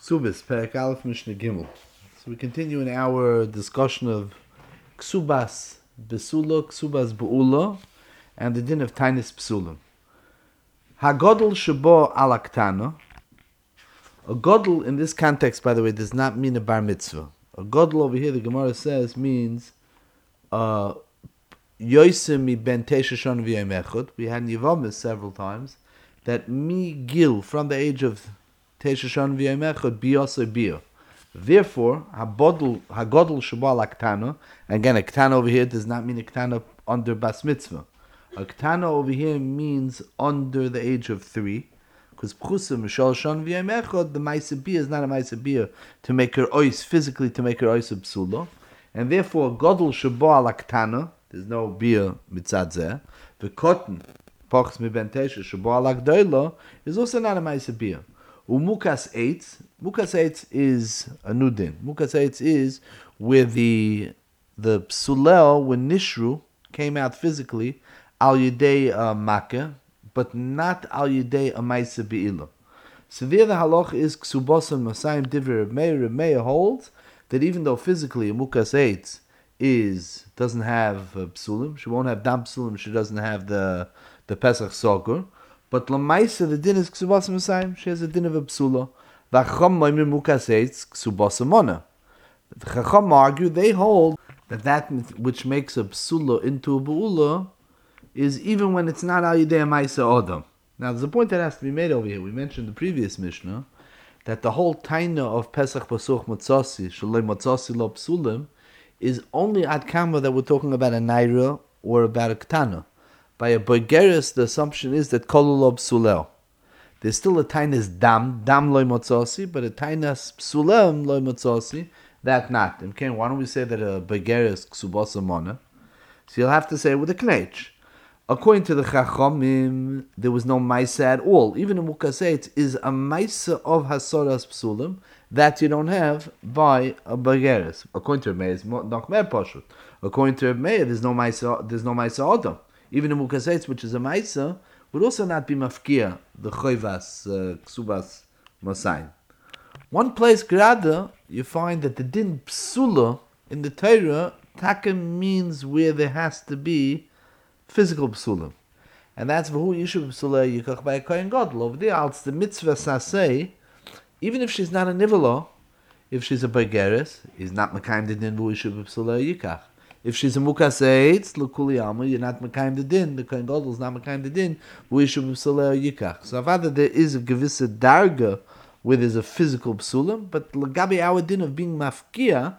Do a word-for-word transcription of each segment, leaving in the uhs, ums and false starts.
Ksubis, Perek Aleph Mishnah Gimel. So we continue in our discussion of Ksubas Besula, Ksubas Be'ula, and the din of Tainis Psulim. Hagodl Shabo Alaktana. A Godl in this context, by the way, does not mean a Bar Mitzvah. A Godl over here, the Gemara says, means uh, Yosim mi ben Tesha Shon v'yom echad. We had in Yevamis several times that mi gil, from the age of Tesha Shon v'yom echad, biyasa biya. Therefore, hagodl hagodl shaba laktana. Again, a ktana over here does not mean a ktana under bas mitzvah. A ktana over here means under the age of three, because pchusa mishal shon v'yom echad, the ma'aseh biya is not a ma'aseh biya to make her ois physically to make her ois a psula, and therefore godl shaba laktana. There's no biya mitzad zeh. The cotton pachs mi ben tesha shaba lakdoila is also not a ma'aseh biya. Umukas eitz. Mukas eitz is a new din. Mukas eitz is where the the psulel, when nishru, came out physically, al yedei uh, makkah, but not al yedei a ma'aseh be'ilah. So there the halach is ksubosam masayim divrei Reb Meir. Reb Meir holds that even though physically a mukas eitz is doesn't have uh, psulim, she won't have dam psulim, she doesn't have the the pesach sogur. But Lamaisa, the din is Ksubasa Masayim, she has a din of a psula. V'acham moimir mukas eitz Ksubasa mona. The Chacham argue, they hold that that which makes a psula into a bu'ula is even when it's not al yidei ma'isa adam. Now there's a point that has to be made over here. We mentioned the previous Mishnah, that the whole taina of Pesach Pasuch Matzasi, Shaloi Matzasi lo psulim, is only ad kama that we're talking about a naira or about a ketana. By a boigeris, the assumption is that kolul psulel. There's still a tainas dam, dam loy motzasi, but a tainas psulem loy motzasi, that not. Okay, why don't we say that a boigeris ksubasa mona? So you'll have to say with a knech. According to the Chachamim, there was no maisa at all. Even a mukaset is a maisa of hasoras psulim that you don't have by a boigeris. According to Meir, it's not mer pashut. According to Meir, there's no maisa. There's no maisa adam. Even a mukasetz, which is a maisa, would also not be mafkia, the choivas, uh, ksubas, masayin. One place, grada, you find that the din psula in the Torah, taka means where there has to be physical psula. And that's v'hu yishuv psula yikach by a kohen gadol. Over there, it's the mitzvah saseh, even if she's not a nivela, if she's a boigeres, is not mekayim the din v'hu yishuv psula yikach. If she's a mukas eitz, l'kuli alma, you're not mekayim the din. The kohen gadol is not mekayim the din. V'yishuv psulei yikach. So rather there is a gewisse darga where there's a physical psulim, but l'gabi our din of being mafkia,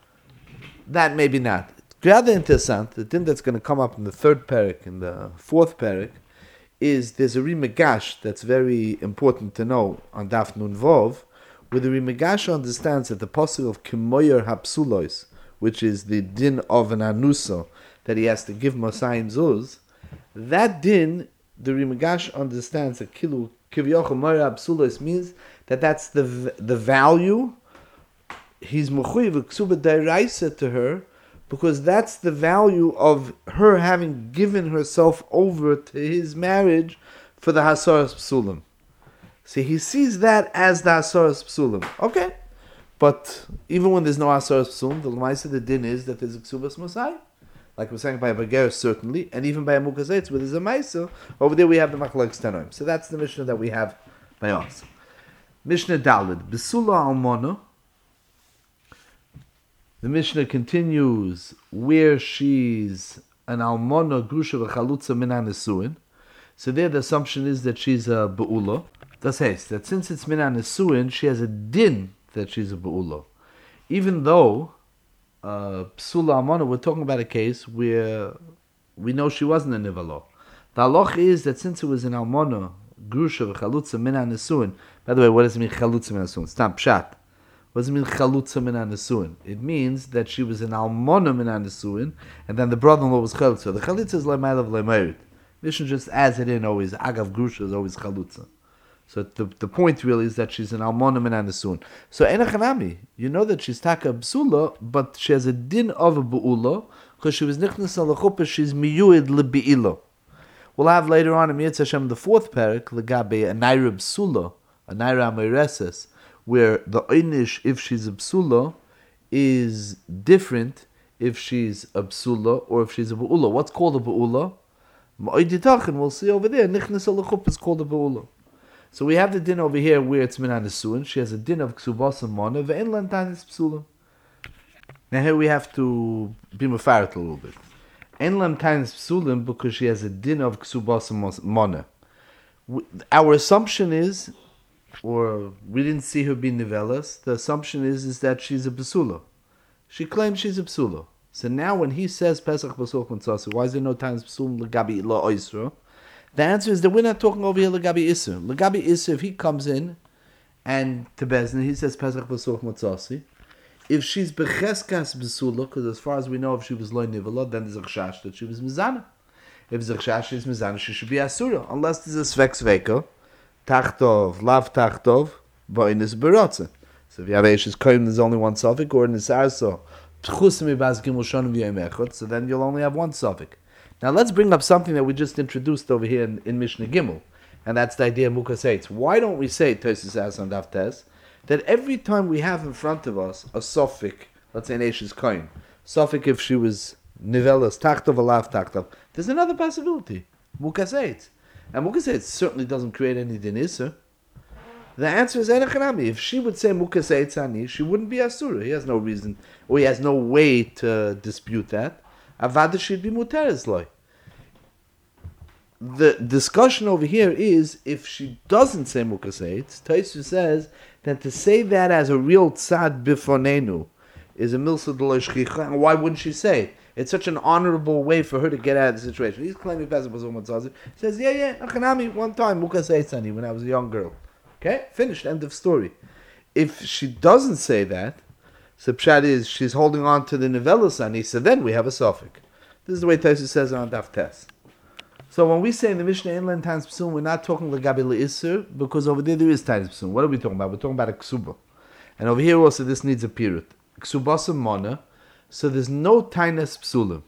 that maybe not. Rather interessant, the din that's going to come up in the third parak, in the fourth parak, is there's a rimegash that's very important to know on Daf Nun Vov, where the rimegash understands that the possible of kimoyer hapsulois, which is the din of an anusa, that he has to give Masayim Zuz, that din, the Rimagash understands that kilu kivyocha moira absulos means that that's the the value, he's mechuyev ksuba deraisa to her, because that's the value of her having given herself over to his marriage for the hasaras psulim. See, he sees that as the hasaras psulim. Okay. But even when there's no asaras psulim, the lemaisa the din is that there's a ksubas masai, like we're saying by a bager certainly, and even by a mukazetz where there's a maisa. Over there we have the machlok stanoim. So that's the Mishnah that we have by us. Mishnah Dalid Besula Almona. The Mishnah continues where she's an almona grusha v'chalutza min hanesuin. So there the assumption is that she's a beula. Das heißt that since it's min hanesuin, she has a din that she's a ba'ula. Even though uh, psula amona, we're talking about a case where we know she wasn't a nivalo. The halach is that since it was an almona, grusha v'chalutza min hanesuin. By the way, what does it mean chalutza min hanesuin? It's not pshat. What does it mean chalutza min hanesuin? It means that she was an almona min hanesuin, and then the brother-in-law was chalutza. The chalutza is le'mayl of le'mayrit. Mishnah just adds it in always. Agav grusha is always chalutza. So the the point really is that she's an almona min hanesuin. So enachanami, you know that she's taka b'sula, but she has a din of a bu'ula because she was nichnas al chuppah. She's miyuid lebi'ila. We'll have later on in Mitzvah Hashem the fourth parak legabe a naira b'sula, a naira amoreses, where the einish, if she's a psula, is different if she's a psula or if she's a be'ula. What's called a be'ula? Ma'iditachin, we'll see over there, nichnas al-chup is called a be'ula. So we have the din over here where it's min hanisuin. She has a din of ksubas and mana, ve'en lantanis psula. Now here we have to be mefaret a little bit. En lantanis psulim because she has a din of ksubas and mana. Our assumption is, or we didn't see her be nivelas, the assumption is, is that she's a psula. She claims she's a psula. So now when he says Pesach B'Such Mitzasi, why is there no times psulim legabi la oisra? The answer is that we're not talking over here legabi iser. Legabi iser, if he comes in and to Bezdin, he says Pesach B'Such Mitzasi. If she's becheskas b'sula, because as far as we know, if she was loy nivala, then there's a chash that she was mizana. If there's a chash is mizana, she should be asura, unless there's a svek sveka, tachtov, lav tachtov, ba'inus beratze. So if you have Eishes Koyim, there's only one suffix, or in the Sarso, so then you'll only have one suffix. Now let's bring up something that we just introduced over here in, in Mishnah Gimel, and that's the idea of Mukas Eitz. Why don't we say, Tosis As on Daf Tes, that every time we have in front of us a suffix, let's say an Eishes Koyim, suffix if she was Nivelas, Tachtov, Alav Tachtov, there's another possibility, Mukas Eitz. And Mukas Eitz certainly doesn't create any Dinisa. The answer is Enechanami. If she would say Mukas Eitzani, she wouldn't be Asura. He has no reason, or he has no way to dispute that. Avada should be Muteres loy. The discussion over here is if she doesn't say Mukas Eitz, Taisu says that to say that as a real tzad bifonenu is a milsa deloy shchicha, and why wouldn't she say it? It's such an honorable way for her to get out of the situation. He's claiming Pesach B'Such Mitzasi. He says, yeah, yeah, Enechanami, one time, Mukas Eitzani, when I was a young girl. Okay, finished, end of story. If she doesn't say that, so pshat is she's holding on to the nivelas ani, so then we have a suffix. This is the way Tosis says on Daf Tes. So when we say in the Mishnah Inland times psum, we're not talking legabi leisur because over there there is times psum. What are we talking about? We're talking about a ksuba, and over here also this needs a pirut. Ksubasam mana, so there's no tainas psulim.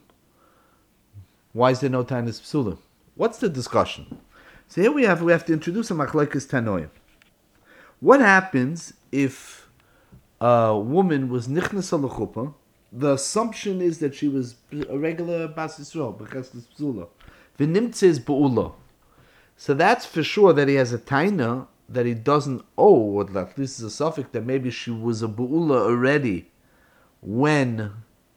Why is there no tainas psulim? What's the discussion? So here we have we have to introduce a machlekes tanoim. What happens if a woman was nichnas al chuppah? The assumption is that she was a regular bas Yisrael because it's psula. V'nimtze is be'ula. So that's for sure that he has a taina that he doesn't owe, or at least is a suffix that maybe she was a be'ula already when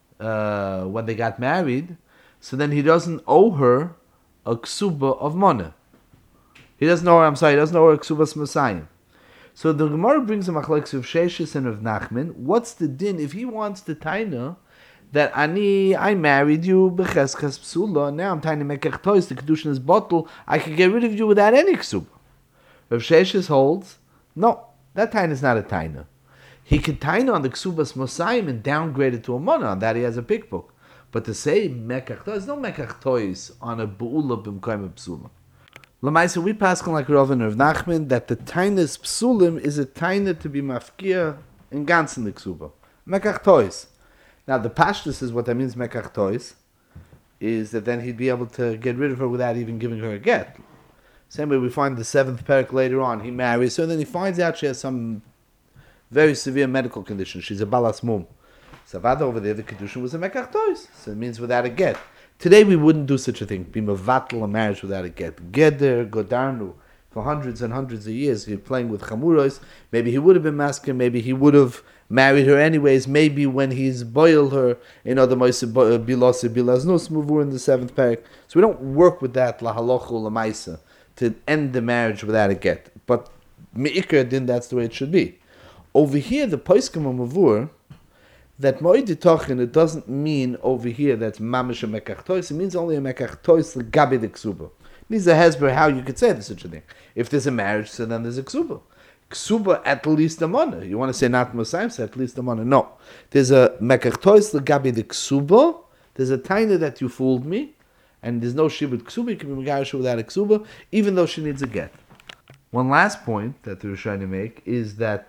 uh, when they got married. So then he doesn't owe her a ksuba of mana. He doesn't know her. I'm sorry, he doesn't owe her a ksubas masayim. So the Gemara brings a machlekes of Sheshes and of Nachman. What's the din if he wants the taina that ani I married you becheskas psula, now I'm taina mekech tois, the kedushin is bottle, I can get rid of you without any ksuba. Rav Sheshes holds no, that taina is not a taina. He could taina on the ksubas mosayim and downgrade it to a mana. On that he has a big book. But to say mekech tois, no mekech tois on a bu'ula b'mkoyim psula. Lamaisa, we pass on like Rav and Rav Nachman that the tainas psulim is a taina to be mafkia in ganzen the ksuba. Mekach tois. Now the pashtus is what that means. Mekach tois is that then he'd be able to get rid of her without even giving her a get. Same way we find the seventh parak later on. He marries her, and then he finds out she has some very severe medical condition. She's a balas mum. So over there, the kedushin was a mekach tois. So it means without a get. Today we wouldn't do such a thing. Be mevatel a marriage without a get. Geder, godarnu. For hundreds and hundreds of years, he's playing with chamuros. Maybe he would have been masculine. Maybe he would have married her anyways. Maybe when he's boiled her, in other moise bilase bilaznus muvur in the seventh parak. So we don't work with that lahalochu lamaisa to end the marriage without a get. But meikar din, that's the way it should be. Over here, the poiskim muvur. That moiditochin, it doesn't mean over here that's mamish a mekach tois. It means only a mekach tois legabi the ksuba. It needs a hesber how you could say this such a thing. If there's a marriage, so then there's a ksuba. Ksuba at least a mana. You want to say not mosayim, so at least a mana. No, there's a mekach tois legabi the ksuba. There's a taina that you fooled me, and there's no shibud ksuba. You can be megarisha without a ksuba, even though she needs a get. One last point that we're trying to make is that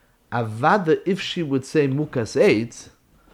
Avada, if she would say Mukas Eitz,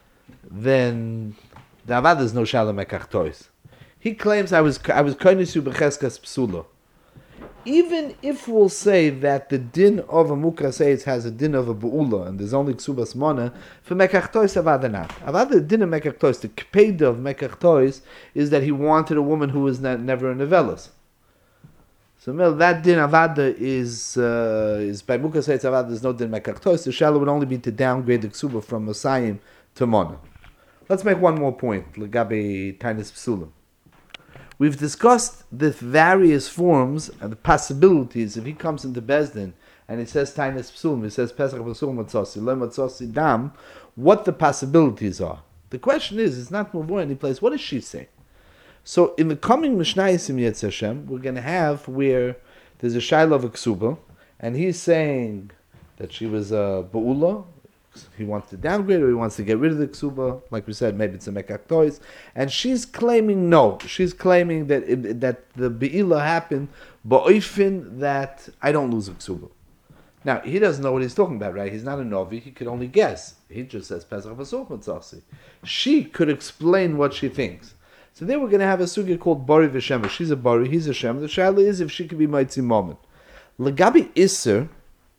then the Avada is no Shalom Mekach Tois. He claims I was I was Koinisu Becheskas Psula. even if we'll say that the din of a Mukaseitz has a din of a Bu'ula, and there's only Ksubas Mona, for Mekach Tois Avada not. Avada, the din of Mekach Tois, the Kpeda of Mekach Tois, is that he wanted a woman who was ne- never in Nevelas. So well, that din Avada is, uh, is by Mukaseitz Avada, there's no din Mekach Tois. The Shalom would only be to downgrade the Ksuba from Mosayim to Mona. Let's make one more point, Legabe Tainis Psulim. We've discussed the various forms and the possibilities. If he comes into Bezdin and he says Tainis Psulim, he says Pesach Psulim Matzasi, Le Matzasi Dam, what the possibilities are. The question is, it's not Mavur any place. What does she say? So in the coming Mishnayos in Yetz Hashem, we're going to have where there's a Shaila of a Ksuba, and he's saying that she was a Ba'ula. He wants to downgrade or he wants to get rid of the Ksuba. Like we said, maybe it's a Mekach Tois. And she's claiming no. She's claiming that it, that the Be'ila happened ba'oifin that I don't lose a Ksuba. Now, he doesn't know what he's talking about, right? He's not a Novi. He could only guess. He just says Pesach V'Such Matzasi. She could explain what she thinks. So then we're going to have a sugya called Bari V'Shem. She's a Bari, he's a Shem. The shaila is if she could be Maitzi Moment. Legabi Isser,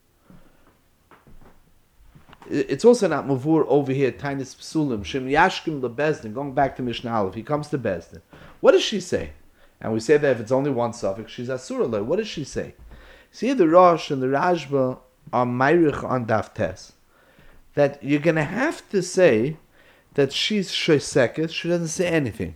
it's also not Mavur over here, Tainis Psulim, Shem Yashkim LeBezdin, going back to Mishnah Aleph, he comes to Bezdin. What does she say? And we say that if it's only one suffix, she's Asura. What does she say? See, the Rosh and the Rashba are Mayrich on Daf Tes. That you're going to have to say that she's Shosekes, she doesn't say anything.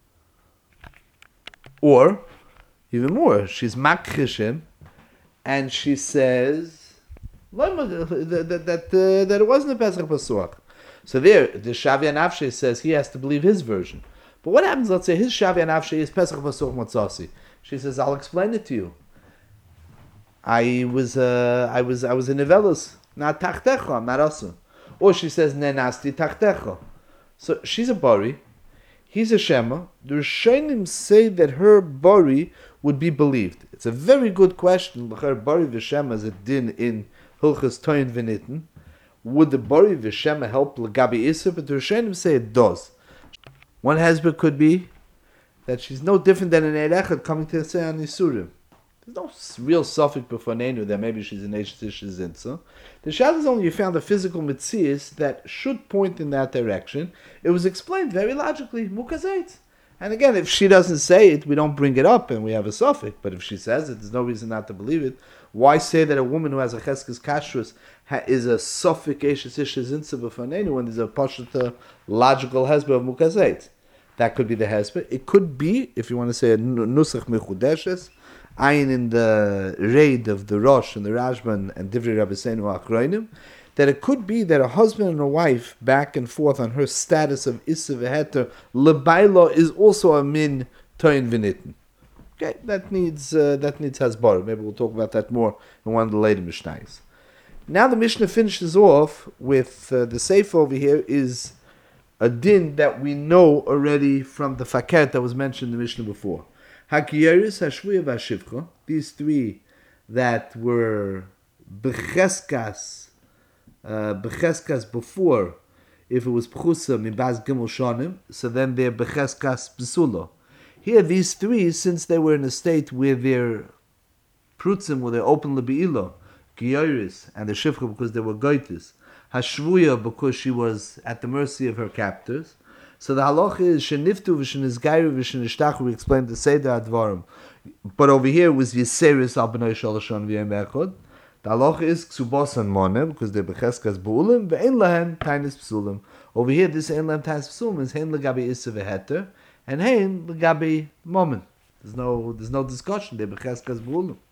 Or, even more, she's Makrishim, and she says that, that, that, uh, that it wasn't a Pesach Pasuach. So there, the Shavya Nafshe says he has to believe his version. But what happens, let's say his Shavya Nafshe is Pesach Pasuach Matzasi. She says, I'll explain it to you. I was uh, I was I was in Nevelos, not Tachtecha, I'm not Asu. Or she says Nenasti Tachtecha. So she's a Bari, he's a Shema. The Rishonim say that her Bari would be believed. It's a very good question. Her Bari v'Shema is a din in Hilchas Toyin V'Nitten. Would the Bari v'Shema help L'Gabi Issa? But the Rishonim say it does. One husband could be that she's no different than an Eirechad coming to say on Yisurim. There's no real suffix before Nenu that maybe she's an Eish Zinsa. The Shad is only you found a physical mitzias that should point in that direction. It was explained very logically, Mukazait. And again, if she doesn't say it, we don't bring it up and we have a suffix. But if she says it, there's no reason not to believe it. Why say that a woman who has a Cheskes Kashrus is a suffix Eish Zinsa before Nenu when there's a Pashta logical husband of Mukazait? That could be the husband. It could be, if you want to say a Nusach Mechudeshes, Ayin in the raid of the Rosh and the Rashban and Divrei Rabbeinu Achroinim, that it could be that a husband and a wife back and forth on her status of Issa v'Heter Lebailo is also a min Toyin V'Nitten. Okay, that needs uh, that needs hasbara. Maybe we'll talk about that more in one of the later Mishnayos. Now the Mishnah finishes off with uh, the Sefer over here is a din that we know already from the Fakert that was mentioned in the Mishnah before. Hakiyeris, Hashvuya, Vashivcha, these three that were Becheskas, uh, Becheskas before, if it was Pchusa, Mibaz Gimel Shonim, so then they're Becheskas Besulo. Here, these three, since they were in a state where their Prutzim, where they're open Lebeilo, Kiyeris, and the Shivcha because they were Goitis, Hashvuya because she was at the mercy of her captors. So the halach is sheniftu v'shenizgayru v'shenishtachu. We explained the seder advarim, but over here was yiseris al b'nai shalashon v'yem echad. The halach is ksubos and monem because they're becheskas bu'ulim ve'en lahen tainis psulim. Over here, this ein lahen tainis psulim is hein legabi issa v'heter and hein legabi momen. There's no there's no discussion. They're becheskas bu'ulim.